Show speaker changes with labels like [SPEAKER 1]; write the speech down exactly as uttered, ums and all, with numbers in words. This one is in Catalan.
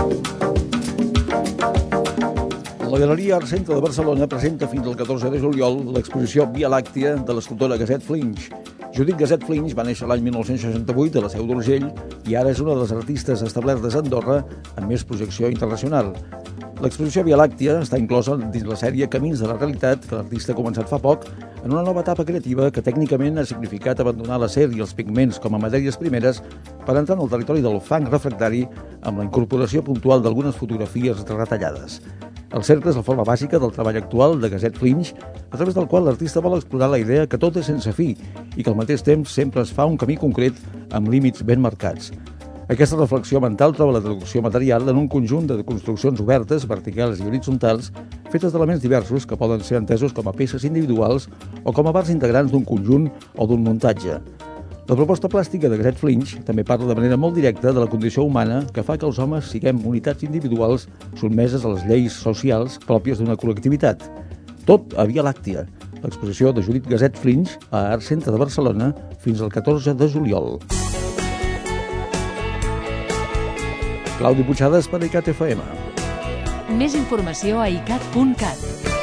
[SPEAKER 1] La Galeria Art Centre de Barcelona presenta fins al catorze de juliol l'exposició Via Làctia de l'escultora Gasset Flinch. Judit Gasset Flinch va néixer l'any mil nou-cents seixanta-vuit a la Seu d'Urgell i ara és una de les artistes establertes a Andorra amb més projecció internacional. L'exposició Via Làctia està inclosa dins la sèrie Camins de la Realitat que l'artista ha començat fa poc en una nova etapa creativa que tècnicament ha significat abandonar l'acer i els pigments com a matèries primeres per entrar en el territori del fang refractari amb la incorporació puntual d'algunes fotografies retallades. El cercle és la forma bàsica del treball actual de Gasset Flinch, a través del qual l'artista vol explorar la idea que tot és sense fi i que al mateix temps sempre es fa un camí concret amb límits ben marcats. Aquesta reflexió mental troba la traducció material en un conjunt de construccions obertes, verticals i horitzontals, fetes d'elements diversos que poden ser entesos com a peces individuals o com a parts integrants d'un conjunt o d'un muntatge. La proposta plàstica de Gasset Flinch també parla de manera molt directa de la condició humana que fa que els homes siguem unitats individuals sotmeses a les lleis socials pròpies d'una col·lectivitat. Tot a Via Làctia, l'exposició de Judit Gasset Flinch a Art Centre de Barcelona fins al catorze de juliol. Claudi Puigades per ICAT F M.
[SPEAKER 2] Més informació a icat punt cat.